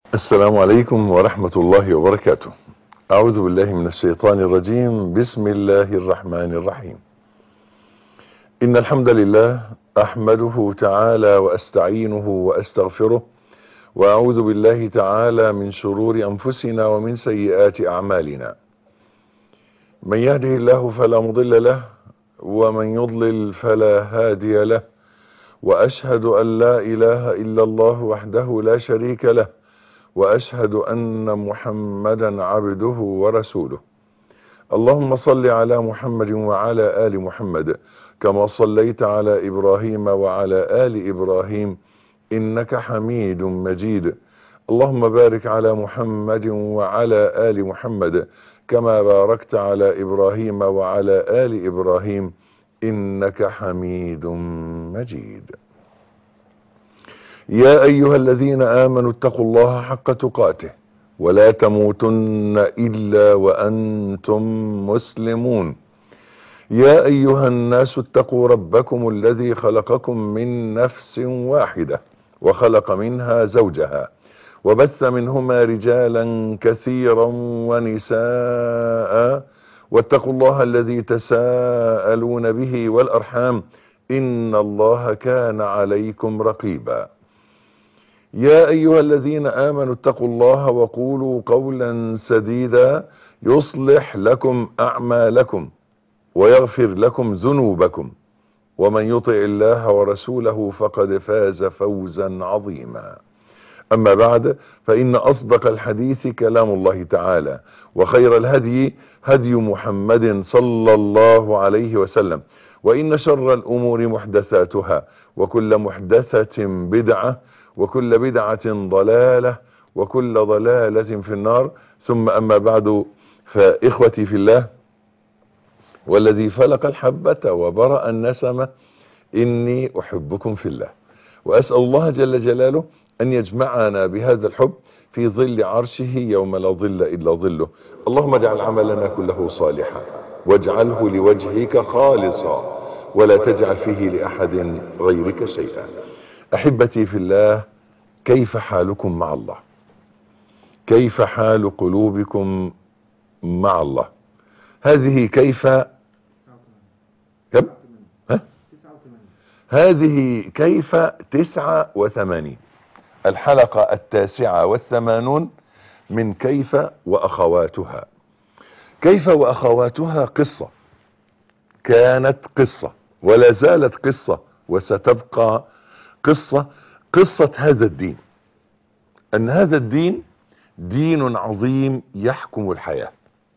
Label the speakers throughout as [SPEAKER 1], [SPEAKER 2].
[SPEAKER 1] السلام عليكم ورحمة الله وبركاته. أعوذ بالله من الشيطان الرجيم. بسم الله الرحمن الرحيم. إن الحمد لله أحمده تعالى وأستعينه وأستغفره، وأعوذ بالله تعالى من شرور أنفسنا ومن سيئات أعمالنا. من يهده الله فلا مضل له، ومن يضلل فلا هادي له، وأشهد أن لا إله إلا الله وحده لا شريك له، وأشهد أن محمدا عبده ورسوله. اللهم صل على محمد وعلى آل محمد كما صليت على إبراهيم وعلى آل إبراهيم إنك حميد مجيد. اللهم بارك على محمد وعلى آل محمد كما باركت على إبراهيم وعلى آل إبراهيم إنك حميد مجيد. يا أيها الذين آمنوا اتقوا الله حق تقاته ولا تموتن إلا وأنتم مسلمون. يا أيها الناس اتقوا ربكم الذي خلقكم من نفس واحدة وخلق منها زوجها وبث منهما رجالا كثيرا ونساء، واتقوا الله الذي تساءلون به والأرحام إن الله كان عليكم رقيبا. يا أيها الذين آمنوا اتقوا الله وقولوا قولا سديدا يصلح لكم أعمالكم ويغفر لكم ذنوبكم، ومن يطع الله ورسوله فقد فاز فوزا عظيما. أما بعد، فإن أصدق الحديث كلام الله تعالى، وخير الهدي هدي محمد صلى الله عليه وسلم، وإن شر الأمور محدثاتها، وكل محدثة بدعة، وكل بدعة ضلالة، وكل ضلالة في النار. ثم أما بعد، فإخوتي في الله، والذي فلق الحبة وبرأ النسمة، إني أحبكم في الله، وأسأل الله جل جلاله أن يجمعنا بهذا الحب في ظل عرشه يوم لا ظل إلا ظله. اللهم اجعل عملنا كله صالحا، واجعله لوجهك خالصا، ولا تجعل فيه لأحد غيرك شيئا. أحبتي في الله، كيف حالكم مع الله؟ كيف حال قلوبكم مع الله؟ هذه كيف كم؟ هذه كيف 89، الحلقة 89 من كيف وأخواتها. كيف وأخواتها قصة، كانت قصة ولا زالت قصة وستبقى قصة. قصة هذا الدين، أن هذا الدين دين عظيم يحكم الحياة،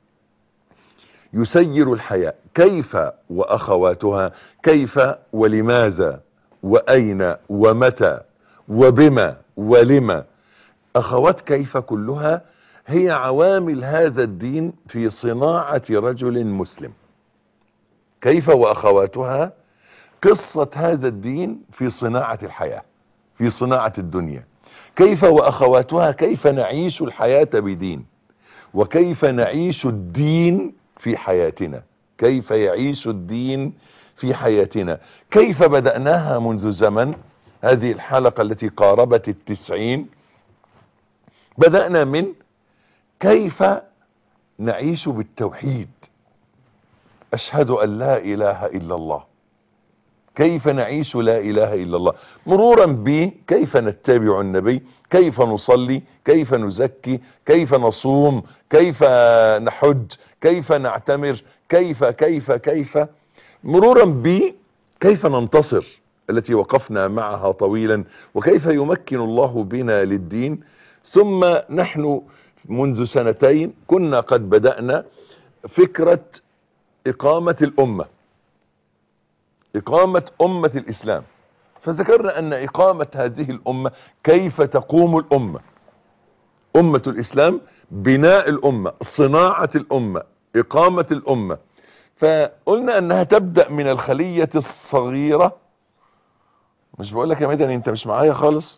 [SPEAKER 1] يسير الحياة. كيف وأخواتها، كيف ولماذا وأين ومتى وبما ولما. أخوات كيف كلها هي عوامل هذا الدين في صناعة رجل مسلم. كيف وأخواتها قصة هذا الدين في صناعة الحياة، في صناعة الدنيا. كيف وأخواتها كيف نعيش الحياة بدين، وكيف نعيش الدين في حياتنا، كيف يعيش الدين في حياتنا. كيف بدأناها منذ زمن. هذه الحلقة التي قاربت 90 بدأنا من كيف نعيش بالتوحيد، أشهد أن لا إله إلا الله. كيف نعيش لا إله إلا الله، مرورا بكيف نتبع النبي، كيف نصلي، كيف نزكي، كيف نصوم، كيف نحج، كيف نعتمر، كيف مرورا بكيف ننتصر التي وقفنا معها طويلا، وكيف يمكن الله بنا للدين. ثم نحن منذ 2 كنا قد بدأنا فكرة إقامة الأمة، إقامة أمة الإسلام. فذكرنا أن إقامة هذه الأمة، كيف تقوم الأمة، أمة الإسلام، بناء الأمة، صناعة الأمة، إقامة الأمة. فقلنا أنها تبدأ من الخلية الصغيرة. مش بقول لك يا مدني أنت مش معايا خالص؟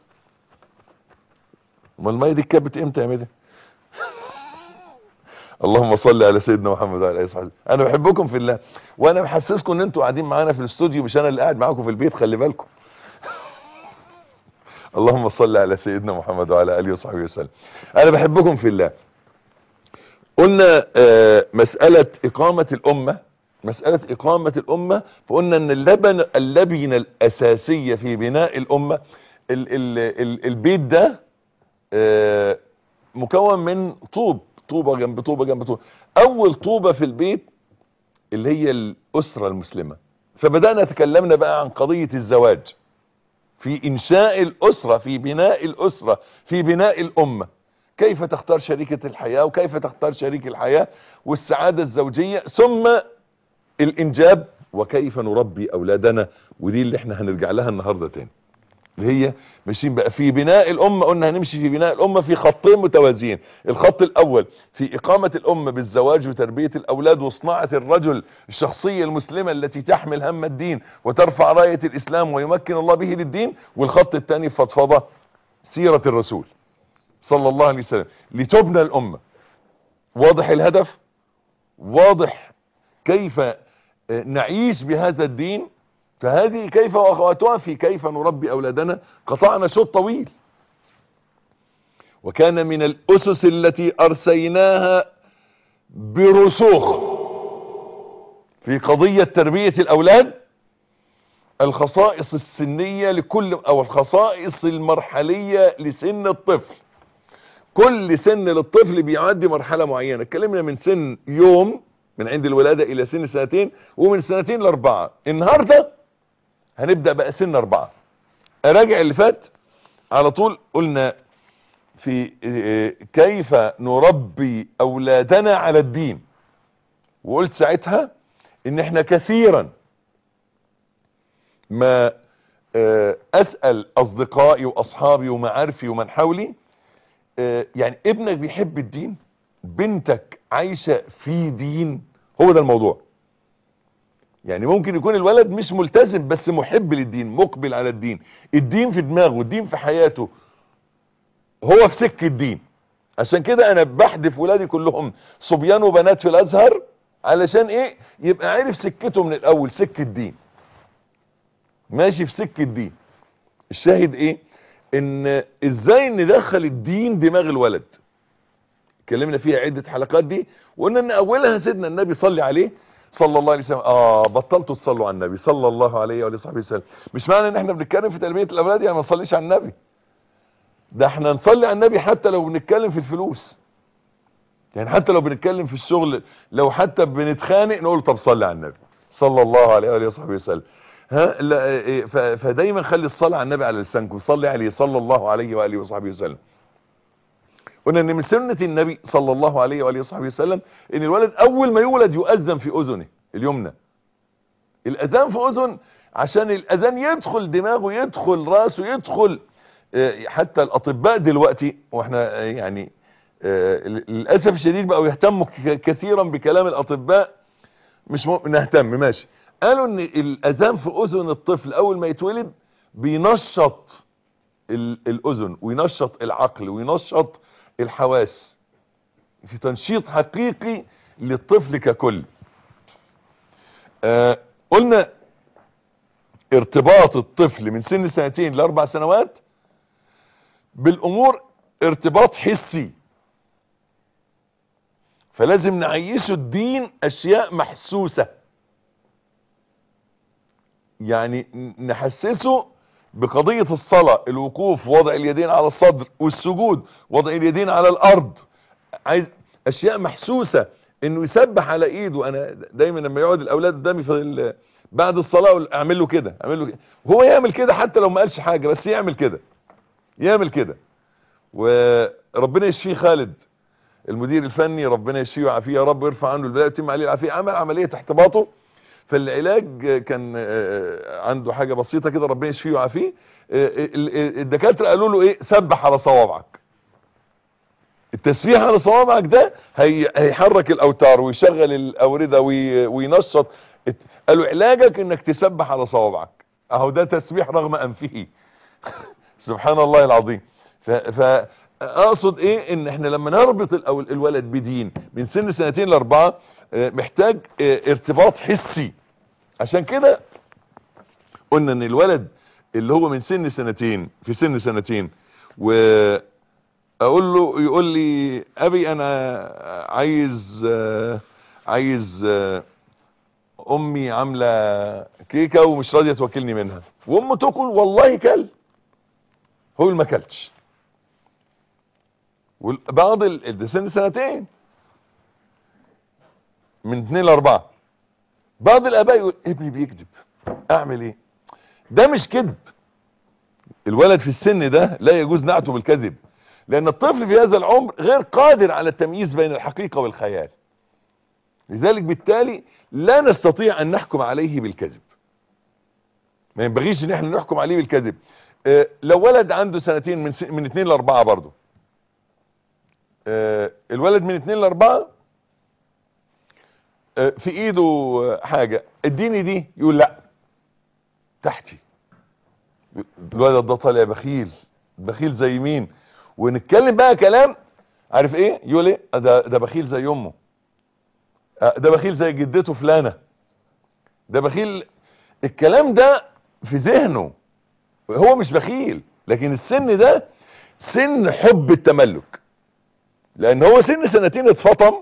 [SPEAKER 1] امال المية دي اتكبت امتى يا مدني؟ اللهم صل على سيدنا محمد وعلى اله وصحبه. انا بحبكم في الله، وانا بحسسكم ان انتوا قاعدين معانا في الاستوديو، مش انا اللي قاعد معاكم في البيت، خلي بالكم. اللهم صل على سيدنا محمد وعلى اله وصحبه وسلم. انا بحبكم في الله. قلنا مسألة إقامة الأمة، فقلنا ان اللبنة الأساسية في بناء الأمة، البيت ده مكون من طوبة جنب طوبة جنب طوبة. أول طوبة في البيت اللي هي الأسرة المسلمة. فبدأنا تكلمنا بقى عن قضية الزواج في إنشاء الأسرة، في بناء الأسرة، في بناء الأمة. كيف تختار شريكة الحياة، وكيف تختار شريك الحياة، والسعادة الزوجية، ثم الإنجاب، وكيف نربي أولادنا. ودي اللي احنا هنرجع لها النهاردة تاني، اللي هي ماشيين بقى في بناء الأمة. قلنا هنمشي في بناء الأمة في خطين متوازيين. الخط الأول في إقامة الأمة بالزواج وتربية الأولاد وصناعة الرجل، الشخصية المسلمة التي تحمل هم الدين وترفع راية الإسلام ويمكن الله به للدين. والخط الثاني فضفضة سيرة الرسول صلى الله عليه وسلم لتبنى الأمة. واضح الهدف، واضح كيف نعيش بهذا الدين. فهذه كيف واخواتها في كيف نربي أولادنا. قطعنا شوط طويل، وكان من الأسس التي أرسيناها برسوخ في قضية تربية الأولاد الخصائص السنية لكل، أو الخصائص المرحلية لسن الطفل. كل سن للطفل بيعدي مرحلة معينة. اتكلمنا من سن يوم من عند الولادة إلى سن 2 ومن 2 ل4. النهاردة هنبدأ بقى سن 4. اراجع اللي فات على طول. قلنا في كيف نربي أولادنا على الدين، وقلت ساعتها ان احنا كثيرا ما اسأل اصدقائي واصحابي ومعارفي ومن حولي، يعني ابنك بيحب الدين، بنتك عايشة في دين. هو ده الموضوع. يعني ممكن يكون الولد مش ملتزم بس محب للدين، مقبل على الدين، الدين في دماغه، الدين في حياته، هو في سكة الدين. عشان كده انا بحدف ولادي كلهم صبيان وبنات في الازهر، علشان ايه؟ يبقى عارف سكته من الاول، سكة الدين، ماشي في سكة الدين. الشاهد ايه؟ ان ازاي ندخل الدين دماغ الولد. اتكلمنا فيها عدة حلقات دي، وقلنا ان اولها سيدنا النبي صلى عليه صلى الله عليه وسلم. بطلتوا تصلوا على النبي صلى الله عليه وآله وصحبه وسلم. مش معنى ان احنا بنتكلم في تربية الاولاد يعني ما نصليش على النبي. ده احنا نصلي على النبي حتى لو بنتكلم في الفلوس، يعني حتى لو بنتكلم في الشغل، لو حتى بنتخانق نقول طب صلي على النبي صلى الله عليه وآله وصحبه وسلم. فدايما خلي الصلاة على النبي على لسانكم، صلي عليه صلى الله عليه وآله وصحبه وسلم. قلنا ان من سنة النبي صلى الله عليه وآله وصحبه وسلم ان الولد اول ما يولد يؤذن في اذنه اليمنى. الاذان في اذن عشان الاذان يدخل دماغه، يدخل راسه، يدخل. حتى الاطباء دلوقتي، واحنا يعني للاسف الشديد بقوا يهتموا كثيرا بكلام الاطباء، مش نهتم ماشي. قالوا ان الاذان في اذن الطفل اول ما يتولد بينشط الاذن وينشط العقل وينشط الحواس، في تنشيط حقيقي للطفل ككل. قلنا ارتباط الطفل من سن 2 ل4 سنوات بالامور ارتباط حسي، فلازم نعيشه الدين اشياء محسوسة. يعني نحسسه بقضية الصلاة، الوقوف، وضع اليدين على الصدر، والسجود وضع اليدين على الارض. عايز اشياء محسوسة، انه يسبح على ايده. انا دايما لما يقعد الاولاد قدامي في بعد الصلاة اعمل له كده، اعمل له كده، هو يعمل كده حتى لو ما قالش حاجة، بس يعمل كده، يعمل كده. وربنا يشفيه خالد المدير الفني، ربنا يشفيه ويعافيه يا رب، ويرفع عنه البلاء ويتم عليه العافية. عمل عملية احتباطه، فالعلاج كان عنده حاجة بسيطة كده، ربنا يشفيه ويعافيه. الدكاترة قالوا له ايه؟ سبح على صوابعك. التسبيح على صوابعك ده هيحرك الاوتار ويشغل الاوردة وينشط. قالوا علاجك انك تسبح على صوابعك. اهو ده تسبيح رغم انفه. سبحان الله العظيم. فاقصد ايه؟ ان احنا لما نربط الولد بدين من سن 2 ل4 محتاج ارتباط حسي. عشان كده قلنا ان الولد اللي هو من سن سنتين، في سن سنتين، واقول له يقول لي ابي انا عايز امي عامله كيكه ومش راضيه توكلني منها، وامه تاكل والله كل، هو اللي ما كلش. بعض ده سن سنتين، من 2 ل4. بعض الاباء يقول ابني بيكذب، اعمل ايه؟ ده مش كذب. الولد في السن ده لا يجوز نعته بالكذب، لان الطفل في هذا العمر غير قادر على التمييز بين الحقيقة والخيال. لذلك بالتالي لا نستطيع ان نحكم عليه بالكذب، ما ينبغيش ان احنا نحكم عليه بالكذب. لو ولد عنده سنتين، من 2 ل4 برضه، الولد من 2 ل4 في ايده حاجة، اديني دي، يقول لا تحتي. الولد ده طالع بخيل، بخيل زي مين؟ ونتكلم بقى كلام، عارف ايه؟ يقول ايه؟ ده بخيل زي امه، ده بخيل زي جدته فلانة، ده بخيل. الكلام ده في ذهنه، هو مش بخيل، لكن السن ده سن حب التملك، لان هو سن سنتين اتفطم،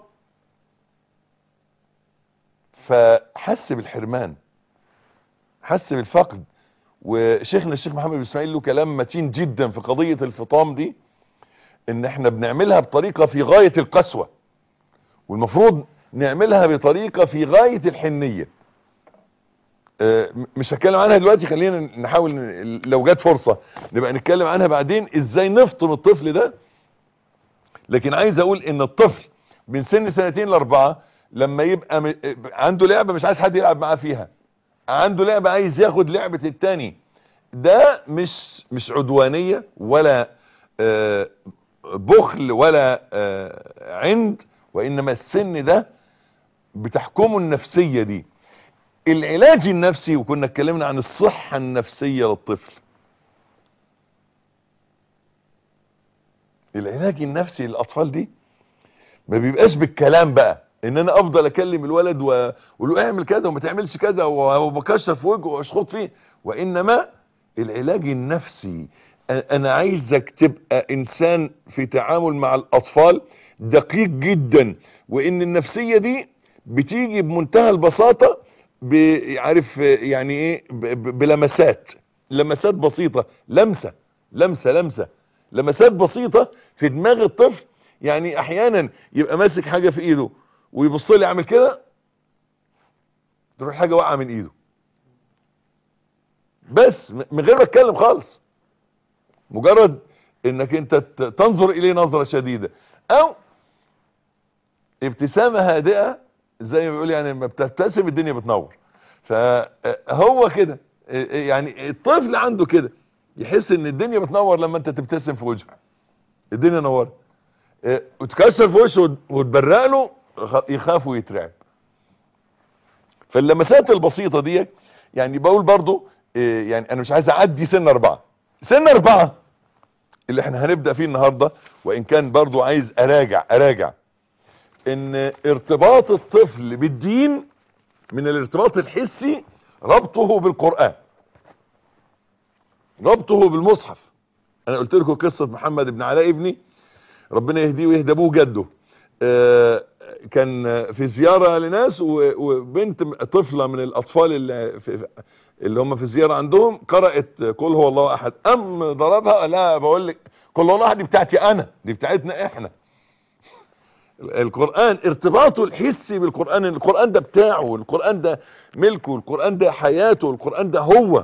[SPEAKER 1] فحس بالحرمان، حس بالفقد. وشيخنا الشيخ محمد بن اسماعيل له كلام متين جدا في قضية الفطام دي، ان احنا بنعملها بطريقة في غاية القسوة، والمفروض نعملها بطريقة في غاية الحنية. مش هتكلم عنها دلوقتي، خلينا نحاول لو جت فرصة نبقى نتكلم عنها بعدين، ازاي نفطم الطفل ده. لكن عايز اقول ان الطفل من سن سنتين ل4 لما يبقى عنده لعبة مش عايز حد يلعب معاه فيها، عنده لعبة عايز ياخد لعبة التاني، ده مش عدوانية ولا بخل ولا عند، وانما السن ده بتحكمه النفسية دي. العلاج النفسي، وكنا اتكلمنا عن الصحة النفسية للطفل، العلاج النفسي للاطفال دي ما بيبقاش بالكلام بقى، ان انا افضل اكلم الولد واقول له اعمل كذا وما تعملش كذا وبكشر في وجهه واشخط فيه، وانما العلاج النفسي. انا عايزك تبقى انسان في تعامل مع الاطفال دقيق جدا، وان النفسية دي بتيجي بمنتهى البساطة، عارف يعني ايه؟ بلمسات، لمسات بسيطة، لمسة لمسات بسيطة في دماغ الطفل. يعني احيانا يبقى ماسك حاجة في ايده ويبص لي اعمل كده، تروح حاجة واقعة من ايده، بس من غير ما اتكلم خالص، مجرد انك انت تنظر اليه نظرة شديدة، او ابتسامة هادئة، زي ما بيقول يعني لما بتبتسم الدنيا بتنور. فهو كده، يعني الطفل عنده كده، يحس ان الدنيا بتنور لما انت تبتسم في وجهه، الدنيا نورت. وتكسر في وشه وتبرق له، يخاف ويترعب. فاللمسات البسيطة دي، يعني بقول برضو يعني انا مش عايز اعدي سن 4. سن 4 اللي احنا هنبدأ فيه النهاردة، وان كان برضو عايز اراجع ان ارتباط الطفل بالدين من الارتباط الحسي، ربطه بالقرآن، ربطه بالمصحف. انا قلت لكم قصة محمد بن علاء ابني، ربنا يهديه ويهدى ابوه جده. كان في زيارة لناس، وبنت طفلة من الاطفال اللي هم في الزيارة عندهم قرأت قل هو الله احد، ضربها. لا، بقول لك قل هو الله احد دي بتاعتي انا، دي بتاعتنا احنا. القرآن ارتباطه الحسي بالقرآن، القرآن ده بتاعه، القرآن ده ملكه، القرآن ده حياته، القرآن ده هو.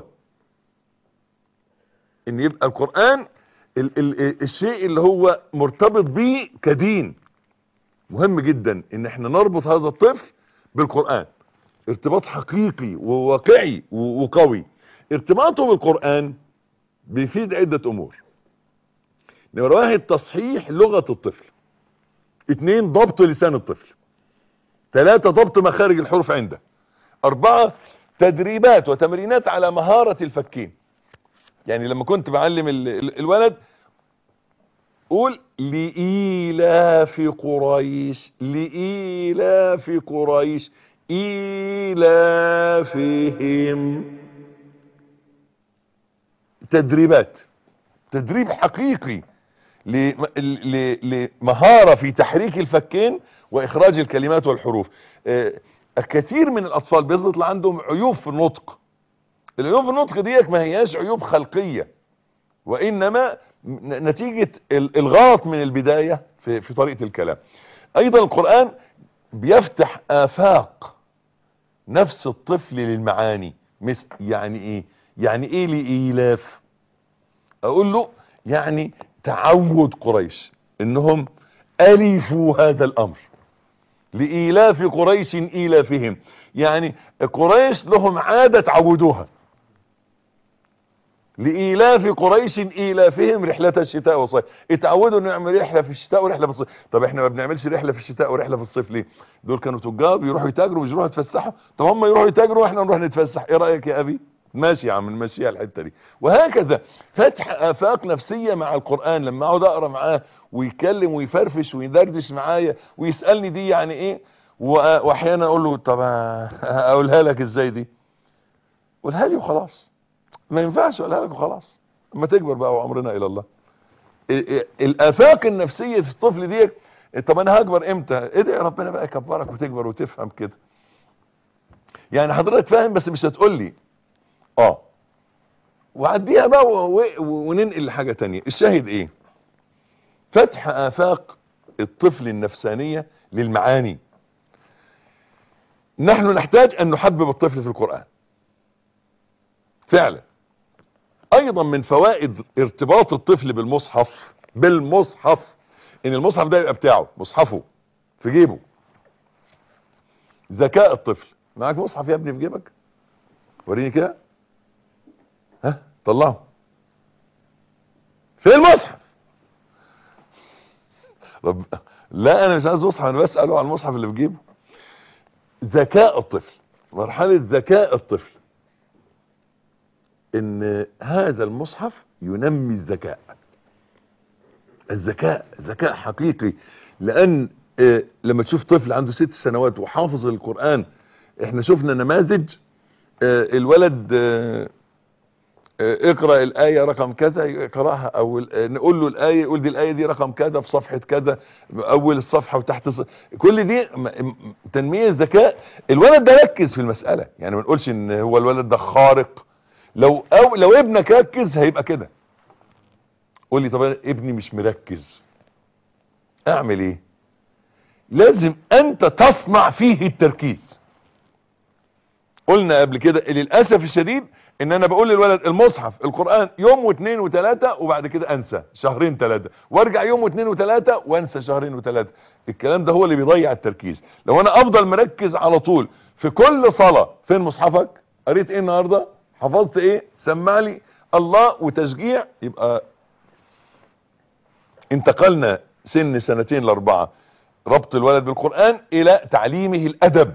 [SPEAKER 1] ان يبقى القرآن الشيء اللي هو مرتبط بيه كدين. مهم جدا ان احنا نربط هذا الطفل بالقرآن ارتباط حقيقي وواقعي وقوي. ارتباطه بالقرآن بيفيد عدة امور. نمرة 1 تصحيح لغة الطفل، 2 ضبط لسان الطفل، 3 ضبط مخارج الحروف عنده، 4 تدريبات وتمرينات على مهارة الفكين. يعني لما كنت بعلم الولد، قول لإيلاف قريش، لإيلاف قريش إيلافهم. تدريبات، تدريب حقيقي لمهارة في تحريك الفكين واخراج الكلمات والحروف. الكثير من الاطفال بيطلع عندهم عيوب في النطق. العيوب في النطق ديك ما هياش عيوب خلقية، وانما نتيجة الغلط من البداية في طريقة الكلام. ايضا القرآن بيفتح افاق نفس الطفل للمعاني. مثل يعني ايه؟ يعني ايه لإيلاف؟ اقول له يعني تعود قريش انهم الفوا هذا الامر. لإيلاف قريش إيلافهم، يعني قريش لهم عادة تعودوها. لإيلاف قريش إيلافهم رحلة الشتاء والصيف. اتعودوا انه نعمل رحلة في الشتاء ورحلة في الصيف. طب احنا ما بنعملش رحلة في الشتاء ورحلة في الصيف ليه؟ دول كانوا تجار بيروحوا يتاجروا مش يروحوا يتفسحوا. طب هم يروحوا يتاجروا واحنا نروح نتفسح، ايه رأيك يا ابي؟ ماشي يا عم نمشيها الحتة دي. وهكذا فتح آفاق نفسية مع القرآن. لما اقعد اقرا معاه ويتكلم ويفرفش ويدردش معايا ويسألني دي يعني ايه، واحيانا اقول له طب اقولها لك ازاي دي؟ قولها لي وخلاص. ما ينفعش اقولها لك وخلاص، اما تكبر بقى وعمرنا الى الله. الافاق النفسيه في الطفل دي. طب انا هكبر امتى؟ ادعي ربنا بقى يكبرك وتكبر وتفهم كده. يعني حضرتك فاهم بس مش هتقول لي وعديها بقى وننقل لحاجه تانية. الشاهد ايه؟ فتح افاق الطفل النفسانيه للمعاني. نحن نحتاج ان نحبب الطفل في القرآن فعلا. ايضا من فوائد ارتباط الطفل بالمصحف ان المصحف ده يبقى بتاعه، مصحفه في جيبه. ذكاء الطفل. معاك مصحف يا ابني في جيبك؟ وريني كده. ها طلعه. في المصحف. لا انا مش عايز مصحف، انا بسأله عن المصحف اللي في جيبه. ذكاء الطفل، مرحلة ذكاء الطفل ان هذا المصحف ينمي الذكاء. ذكاء حقيقي. لان لما تشوف طفل عنده 6 سنوات وحافظ القرآن، احنا شفنا نماذج. الولد اقرأ الآية رقم كذا يقرأها، او نقول له الآية يقول دي الآية دي رقم كذا في صفحة كذا، اول الصفحة وتحت كل دي تنمية الذكاء. الولد ده ركز في المسألة، يعني ما نقولش ان هو الولد ده خارق. لو ابنك ركز هيبقى كده. قول لي طب ابني مش مركز اعمل ايه؟ لازم انت تصنع فيه التركيز. قلنا قبل كده للأسف الشديد ان انا بقول للولد المصحف القرآن يوم واثنين وثلاثة وبعد كده انسى شهرين ثلاثة، وارجع يوم واثنين وثلاثة وانسى شهرين وثلاثة. الكلام ده هو اللي بيضيع التركيز. لو انا افضل مركز على طول في كل صلاة، فين مصحفك؟ قريت ايه النهاردة؟ حفظت ايه؟ سمع لي الله وتشجيع. يبقى انتقلنا سن 2 ل4 ربط الولد بالقرآن الى تعليمه الادب.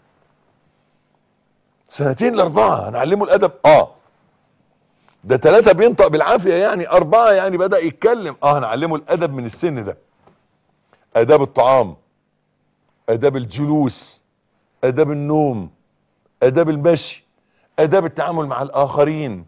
[SPEAKER 1] 2 ل4 هنعلمه الادب. ده 3 بينطق بالعافية، يعني 4 يعني بدأ يتكلم. هنعلمه الادب من السن ده. اداب الطعام، اداب الجلوس، اداب النوم، اداب المشي، اداب التعامل مع الاخرين،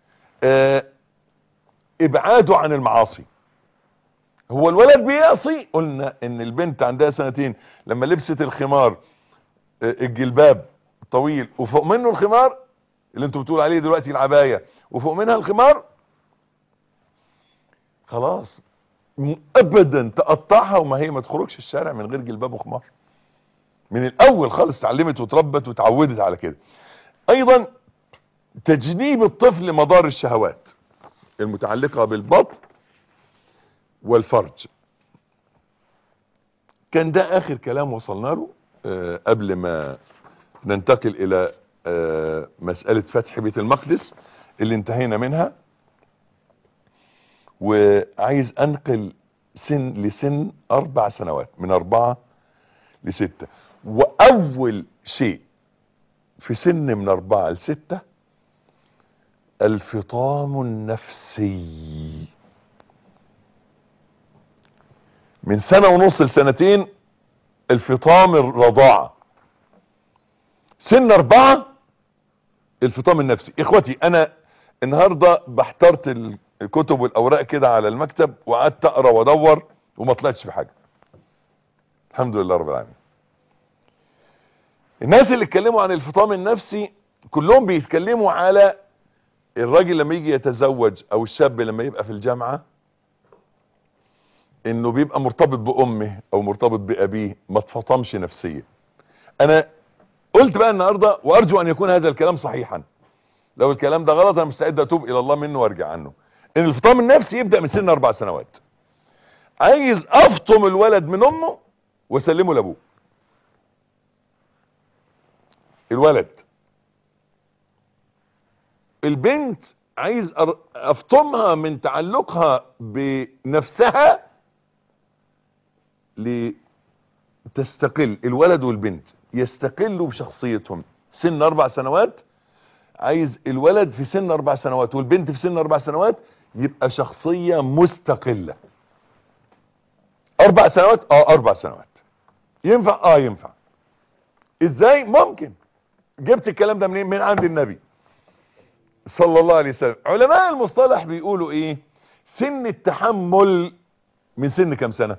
[SPEAKER 1] ابعاده عن المعاصي. هو الولد بيعصي. قلنا ان البنت عندها 2 لما لبست الخمار الجلباب طويل وفوق منه الخمار اللي انتوا بتقول عليه دلوقتي العباية وفوق منها الخمار، خلاص ابدا تقطعها وما هي ما تخرجش الشارع من غير جلباب وخمار. من الاول خالص اتعلمت وتربت وتعودت على كده. ايضا تجنيب الطفل مضار الشهوات المتعلقة بالبطن والفرج. كان ده اخر كلام وصلنا له قبل ما ننتقل الى مسألة فتح بيت المقدس اللي انتهينا منها. وعايز انقل لسن 4 سنوات، من 4 ل6. واول شيء في سن من 4 ل6 الفطام النفسي. من 1.5 سنة ل2 الفطام الرضاعة. سن 4 الفطام النفسي. اخوتي انا النهاردة بحترت الكتب والاوراق كده على المكتب وقعدت اقرا وادور وما طلعتش بحاجة. الحمد لله رب العالمين. الناس اللي اتكلموا عن الفطام النفسي كلهم بيتكلموا على الراجل لما يجي يتزوج او الشاب لما يبقى في الجامعة انه بيبقى مرتبط بامه او مرتبط بابيه، ما اتفطمش نفسيا. انا قلت بقى النهاردة وارجو ان يكون هذا الكلام صحيحا، لو الكلام ده غلط انا مستعد اتوب الى الله منه وارجع عنه. ان الفطام النفسي يبدأ من سن 4 سنوات. عايز افطم الولد من امه واسلمه لابوه. الولد. البنت عايز افطمها من تعلقها بنفسها لتستقل. الولد والبنت يستقلوا بشخصيتهم. سن 4 سنوات عايز الولد في سن 4 سنوات والبنت في سن 4 سنوات يبقى شخصية مستقلة. 4 سنوات 4 سنوات ينفع ينفع. ازاي؟ ممكن. جبت الكلام ده منين؟ من عند النبي صلى الله عليه وسلم. علماء المصطلح بيقولوا ايه؟ سن التحمل من سن كام سنة؟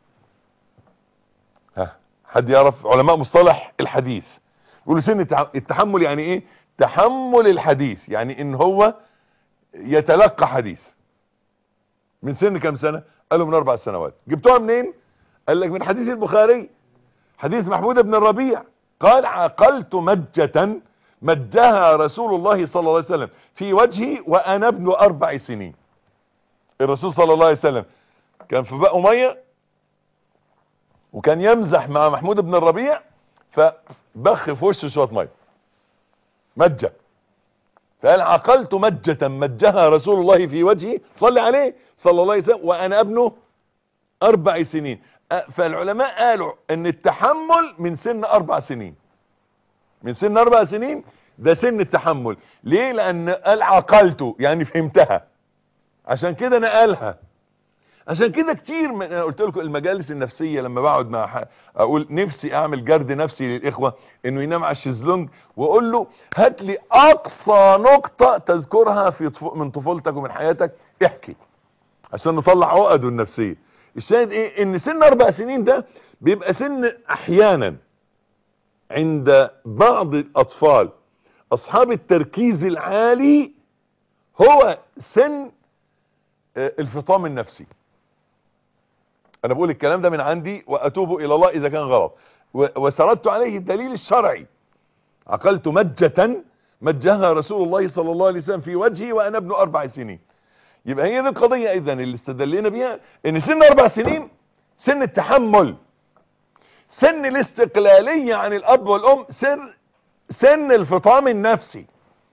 [SPEAKER 1] ها حد يعرف؟ علماء مصطلح الحديث بيقولوا سن التحمل يعني ايه؟ تحمل الحديث، يعني ان هو يتلقى حديث. من سن كام سنة؟ قالوا من 4 سنوات. جبتوها منين؟ قال لك من حديث البخاري، حديث محمود بن الربيع قال: عقلت مجة مجها رسول الله صلى الله عليه وسلم في وجهي وانا ابن 4 سنين. الرسول صلى الله عليه وسلم كان في بقه ميه وكان يمزح مع محمود بن الربيع فبخ في وشه شويه ميه مجه، فقال: عقلت مجة مجها رسول الله في وجهي صلى عليه صلى الله عليه وسلم وانا ابن 4 سنين. فالعلماء قالوا ان التحمل من سن 4 سنين. من سن 4 سنين ده سن التحمل. ليه؟ لان قال عقلته يعني فهمتها، عشان كده نقلها. عشان كده كتير من انا قلت لكم المجالس النفسيه لما بقعد مع اقول نفسي اعمل جرد نفسي للاخوه انه ينام على الشезлونج واقول له هات لي اقصى نقطه تذكرها من طفولتك ومن حياتك احكي عشان نطلع عقده النفسيه. الشاهد ايه؟ ان سن 4 سنين ده بيبقى سن احيانا عند بعض الاطفال اصحاب التركيز العالي هو سن الفطام النفسي. انا بقول الكلام ده من عندي واتوب الى الله اذا كان غلط، وسردت عليه الدليل الشرعي. عقلت مجة مجها رسول الله صلى الله عليه وسلم في وجهي وانا ابن 4 سنين. يبقى هي دي القضية اذا اللي استدلينا بيها، ان سن 4 سنين سن التحمل، سن الاستقلالية عن الاب والام، سن الفطام النفسي.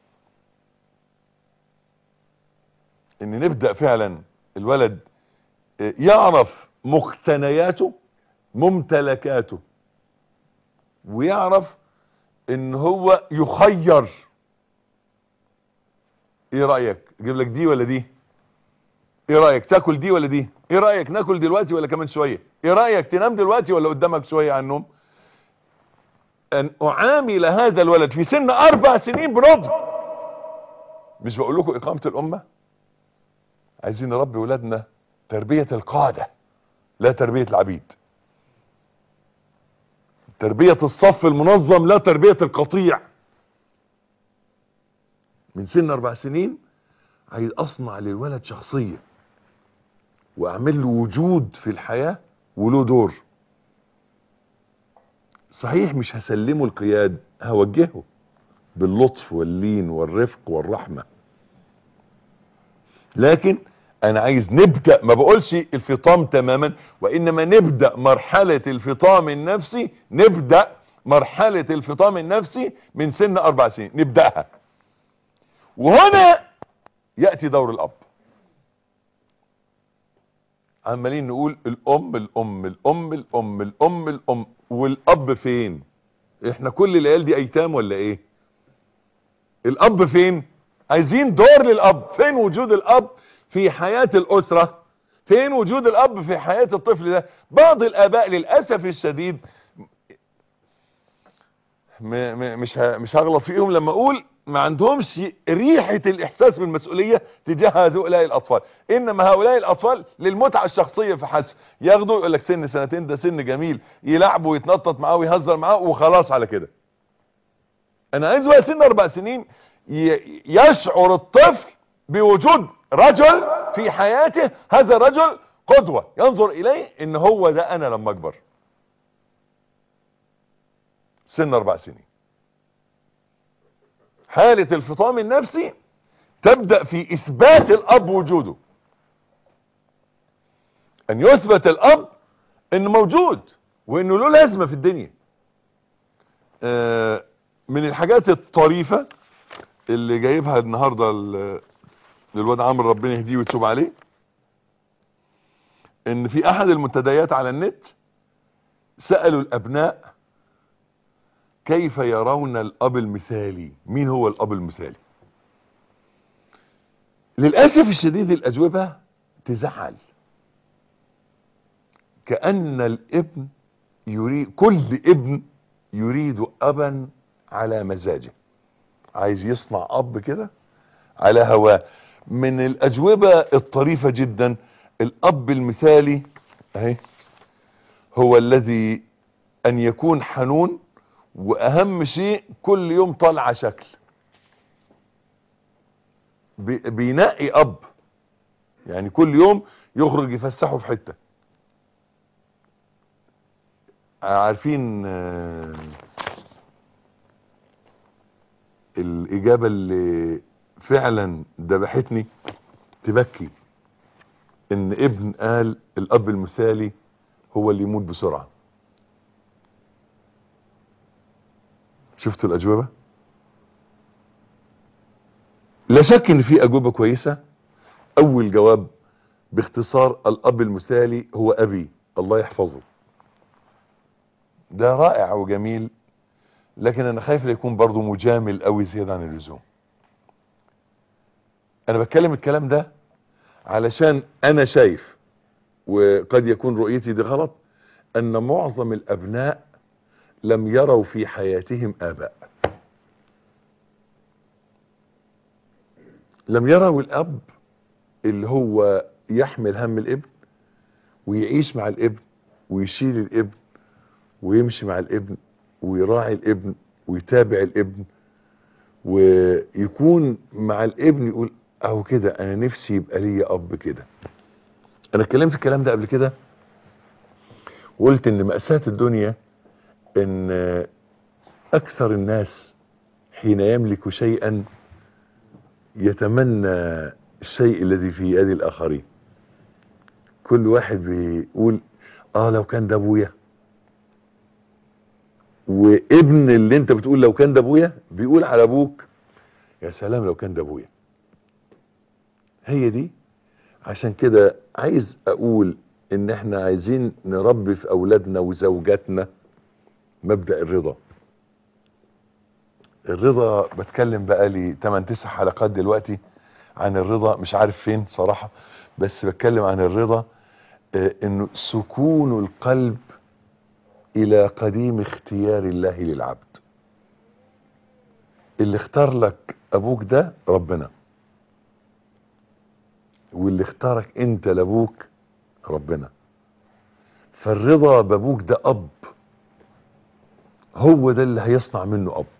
[SPEAKER 1] ان نبدأ فعلا الولد يعرف مقتنياته ممتلكاته، ويعرف ان هو يخير. ايه رأيك اجيب لك دي ولا دي؟ ايه رأيك تاكل دي ولا دي؟ ايه رأيك ناكل دلوقتي ولا كمان شوية؟ ايه رأيك تنام دلوقتي ولا قدامك شوية على النوم؟ ان اعامل هذا الولد في سن 4 سنين برضا. مش بقول لكم اقامة الامة؟ عايزين نربي ولادنا تربية القادة لا تربية العبيد، تربية الصف المنظم لا تربية القطيع. من سن 4 سنين عايز اصنع للولد شخصية واعمل له وجود في الحياة وله دور. صحيح مش هسلمه القياد، هوجهه باللطف واللين والرفق والرحمة، لكن انا عايز نبدأ، ما بقولش الفطام تماما، وانما نبدأ مرحلة الفطام النفسي. نبدأ مرحلة الفطام النفسي من سن 4 سنين نبدأها. وهنا يأتي دور الاب. عمالين نقول الام الام الام الام الام الام، والاب فين؟ احنا كل العيال دي ايتام ولا ايه؟ الاب فين؟ عايزين دور للاب. فين وجود الاب في حياة الاسرة؟ فين وجود الاب في حياة الطفل ده؟ بعض الاباء للاسف الشديد مش هغلط فيهم لما اقول ما عندهمش ريحة الاحساس بالمسؤولية تجاه هؤلاء الاطفال، انما هؤلاء الاطفال للمتعة الشخصية فحسب، ياخدوا يقول لك سن سنتين ده سن جميل، يلعبوا ويتنطط معاه ويهزر معاه وخلاص على كده. انا عايز بقى سن 4 سنين يشعر الطفل بوجود رجل في حياته، هذا الرجل قدوة ينظر اليه ان هو ده انا لما اكبر. سن 4 سنين حالة الفطام النفسي تبدأ في اثبات الاب وجوده، ان يثبت الاب انه موجود وانه له لازمة في الدنيا. من الحاجات الطريفة اللي جايبها النهاردة للواد عمرو ربنا يهديه ويتوب عليه، ان في احد المنتديات على النت سألوا الابناء كيف يرون الاب المثالي، مين هو الاب المثالي؟ للأسف الشديد الاجوبة تزعل. كأن الابن يريد، كل ابن يريد ابا على مزاجه، عايز يصنع اب كده على هواه. من الاجوبة الطريفة جدا، الاب المثالي اهي هو الذي ان يكون حنون، واهم شيء كل يوم طالعه شكل، بينقي اب، يعني كل يوم يخرج يفسحه في حتة. عارفين الاجابة اللي فعلا ذبحتني تبكي، ان ابن قال الاب المثالي هو اللي يموت بسرعة. شفتوا الاجوبة؟ لا شك ان في اجوبة كويسة. اول جواب باختصار، الاب المثالي هو ابي الله يحفظه. ده رائع وجميل، لكن انا خايف لا يكون برضو مجامل قوي زيادة عن اللزوم. انا بتكلم الكلام ده علشان انا شايف، وقد يكون رؤيتي دي غلط، ان معظم الابناء لم يروا في حياتهم اباء، لم يروا الاب اللي هو يحمل هم الابن ويعيش مع الابن ويشيل الابن ويمشي مع الابن ويراعي الابن ويتابع الابن ويكون مع الابن، يقول اهو كده انا نفسي يبقى لي اب كده. انا اتكلمت الكلام ده قبل كده وقلت ان مأساة الدنيا ان اكثر الناس حين يملك شيئا يتمنى الشيء الذي في يد الاخرين. كل واحد بيقول لو كان ده ابويا، وابن اللي انت بتقول لو كان ده ابويا بيقول على ابوك يا سلام لو كان ده ابويا. هي دي. عشان كده عايز اقول ان احنا عايزين نربي في اولادنا وزوجاتنا مبدأ الرضا. الرضا بتكلم بقالي 8-9 حلقات دلوقتي عن الرضا، مش عارف فين صراحة، بس بتكلم عن الرضا. انه سكون القلب الى قديم اختيار الله للعبد. اللي اختار لك ابوك ده ربنا، واللي اختارك انت لابوك ربنا. فالرضا بابوك ده اب، هو ده اللي هيصنع منه اب،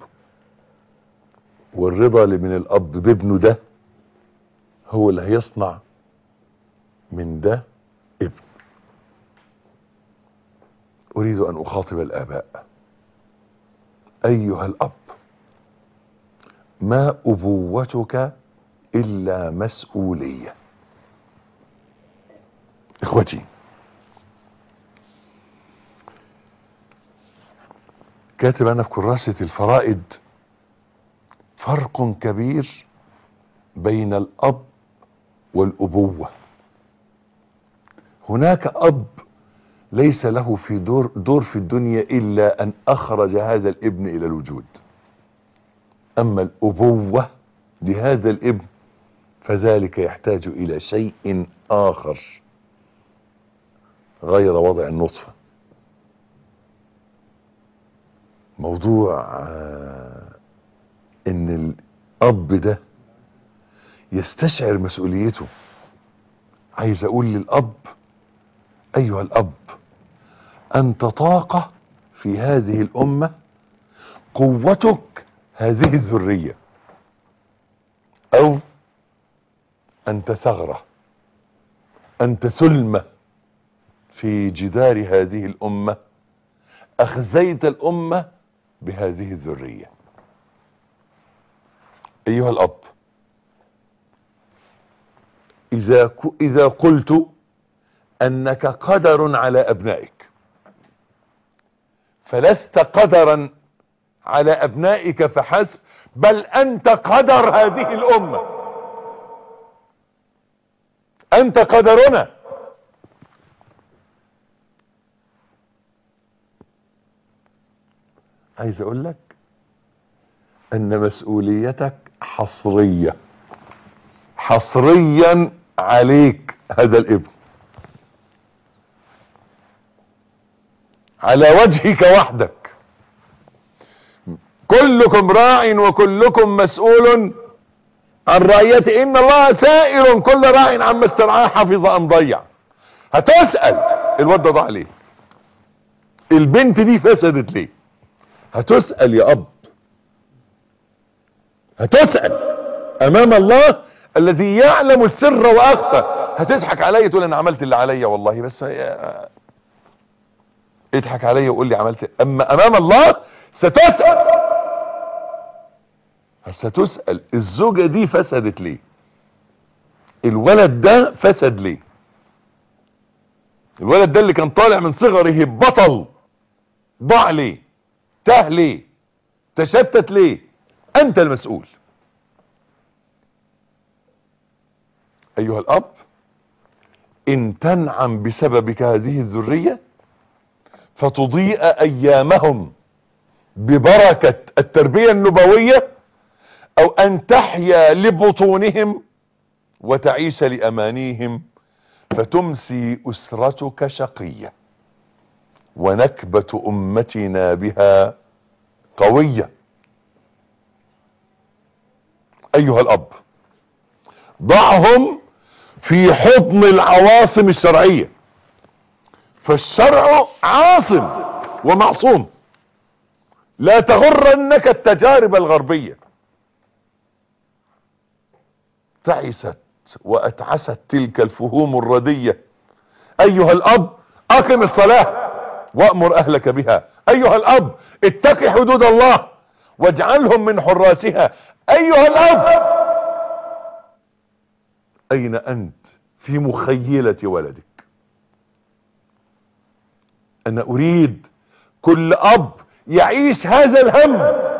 [SPEAKER 1] والرضا اللي من الاب بابنه ده هو اللي هيصنع من ده ابن. اريد ان اخاطب الاباء. ايها الاب، ما ابوتك الا مسؤولية. اخوتي، كاتب انا في كراسة الفرائد فرق كبير بين الاب والابوة. هناك اب ليس له في دور في الدنيا الا ان اخرج هذا الابن الى الوجود. اما الابوة لهذا الابن فذلك يحتاج الى شيء اخر غير وضع النطفة. موضوع ان اب ده يستشعر مسؤوليته. عايز اقول للاب: ايها الاب، انت طاقة في هذه الامة، قوتك هذه الذرية، او انت ثغرة، انت سلمة في جدار هذه الامة، اخزيت الامة بهذه الذرية. ايها الاب، اذا قلت انك قدر على ابنائك، فلست قدرا على ابنائك فحسب، بل انت قدر هذه الامة، انت قدرنا. عايز اقول لك ان مسؤوليتك حصرية، حصريا عليك هذا الابن، على وجهك وحدك. كلكم راع وكلكم مسؤول عن رعيته، ان الله سائل كل راع عما استرعاه حفظ ام ضيع. هتسأل الواد ده ضاع ليه، البنت دي فسدت ليه، هتسأل يا اب، هتسأل امام الله الذي يعلم السر واخفى. هتضحك عليا تقول انا عملت اللي عليا والله، بس اضحك عليا وقول لي عملت. اما امام الله ستسأل الزوجة دي فسدت ليه، الولد ده فسد ليه، الولد ده اللي كان طالع من صغره بطل ضاع ليه، تاه ليه، تشتت ليه. انت المسؤول. ايها الاب، ان تنعم بسببك هذه الذرية فتضيء ايامهم ببركة التربية النبوية، او ان تحيا لبطونهم وتعيش لامانيهم، فتمسي اسرتك شقية ونكبة امتنا بها قوية. ايها الاب، ضعهم في حضن العواصم الشرعية، فالشرع عاصم ومعصوم. لا تغرنك التجارب الغربية. تعست واتعست تلك الفهوم الردية. ايها الاب، اقم الصلاة وامر اهلك بها. ايها الاب، اتق حدود الله واجعلهم من حراسها. ايها الاب، اين انت في مخيلة ولدك؟ انا اريد كل اب يعيش هذا الهم.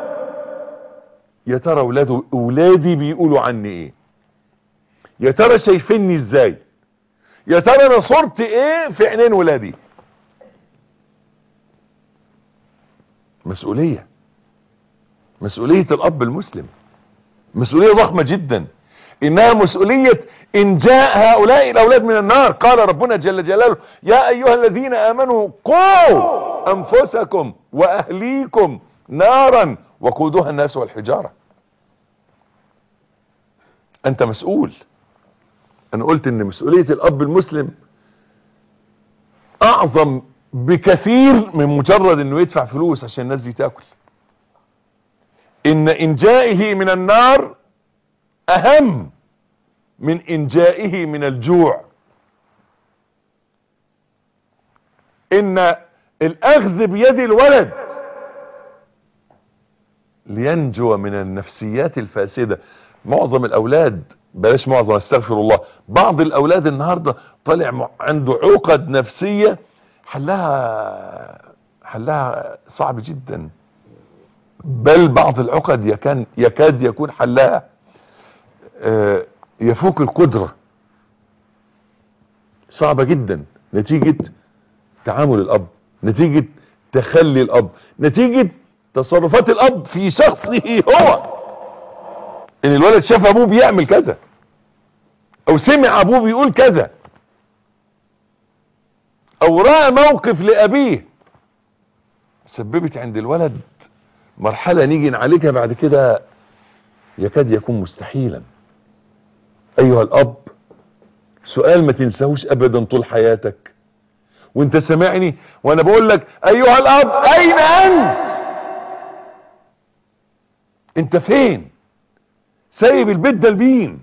[SPEAKER 1] يا ترى اولادي بيقولوا عني ايه؟ يا ترى شايفيني ازاي؟ يا ترى انا صورتي ايه في عينين ولادي؟ مسؤولية الاب المسلم، مسؤولية ضخمة جدا. انها مسؤولية انجاء هؤلاء الاولاد من النار. قال ربنا جل جلاله: يا ايها الذين امنوا قوا انفسكم واهليكم نارا وقودها الناس والحجارة. انت مسؤول. انا قلت ان مسؤولية الاب المسلم اعظم بكثير من مجرد انه يدفع فلوس عشان الناس دي تاكل. ان انجائه من النار اهم من انجائه من الجوع. ان الاخذ بيد الولد لينجو من النفسيات الفاسدة. معظم الاولاد، بلاش معظم، استغفر الله، بعض الاولاد النهاردة طالع عنده عقد نفسية حلها صعب جدا، بل بعض العقد يكاد يكون حلها يفوق القدرة. صعبة جدا نتيجة تعامل الاب، نتيجة تخلي الاب، نتيجة تصرفات الاب في شخصه هو. ان الولد شاف ابوه بيعمل كذا، او سمع ابوه بيقول كذا، او رأى موقف لابيه سببت عند الولد مرحلة نيجي نعالجها بعد كده يكاد يكون مستحيلا. ايها الاب، سؤال ما تنساهوش ابدا طول حياتك وانت سامعني وانا بقول لك ايها الاب، اين انت؟ انت فين؟ سايب البيت ده لمين؟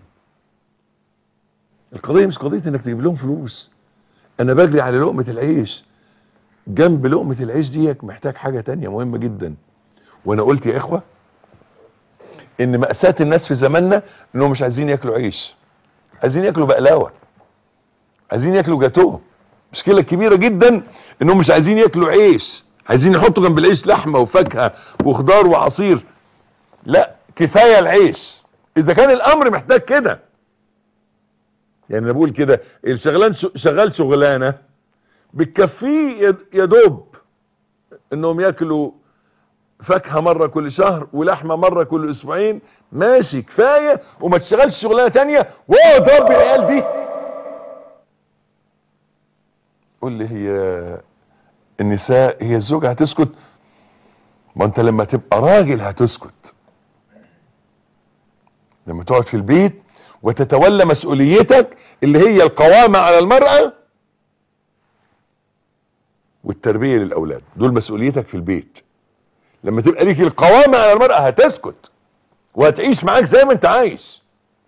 [SPEAKER 1] القضية مش قضية انك تجيب لهم فلوس. انا بجري على لقمة العيش. جنب لقمة العيش ديك محتاج حاجة تانية مهمة جدا. وانا قلت يا اخوة ان مأساة الناس في زماننا انهم مش عايزين ياكلوا عيش، عايزين ياكلوا بقلاوة، عايزين ياكلوا جاتوه. مشكلة كبيرة جدا انهم مش عايزين ياكلوا عيش، عايزين يحطوا جنب العيش لحمة وفاكهة وخضار وعصير. لا، كفاية العيش اذا كان الامر محتاج كده. يعني انا بقول كده، الشغلان شغال شغلانة بتكفيه يا دوب انهم ياكلوا فاكهة مرة كل شهر ولحمة مرة كل اسبوعين، ماشي كفاية، وما تشتغلش شغلانة تانية وضرب العيال دي. قول لي هي النساء، هي الزوجة هتسكت؟ ما انت لما تبقى راجل هتسكت، لما تقعد في البيت وتتولى مسؤوليتك اللي هي القوامة على المرأة والتربية للأولاد. دول مسؤوليتك في البيت. لما تبقى ليك القوامة على المرأة هتسكت وهتعيش معاك زي ما انت عايش.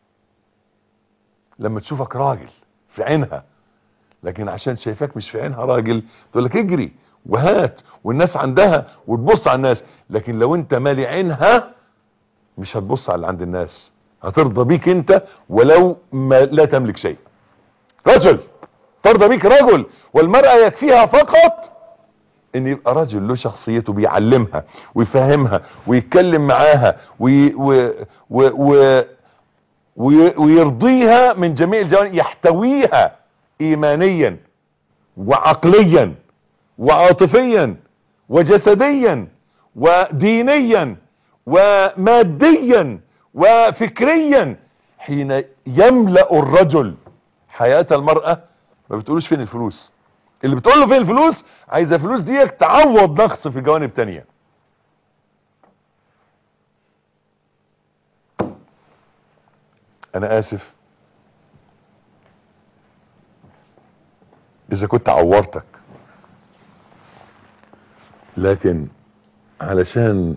[SPEAKER 1] لما تشوفك راجل في عينها، لكن عشان شايفاك مش في عينها راجل تقول لك اجري وهات، والناس عندها وتبص على الناس. لكن لو انت مالي عينها مش هتبص على اللي عند الناس، هترضى بيك انت ولو ما لا تملك شيء. رجل ترضى بيك رجل، والمرأة يكفيها فقط ان يبقى رجل له شخصيته بيعلمها ويفهمها ويتكلم معاها ويرضيها من جميع الجوانب، يحتويها ايمانيا وعقليا وعاطفيا وجسديا ودينيا وماديا وفكريا. حين يملأ الرجل حياة المرأة ما بتقولوش فين الفلوس، اللي بتقول له فين الفلوس عايزة فلوس ديك تعوض نقص في جوانب تانية. انا اسف اذا كنت عورتك، لكن علشان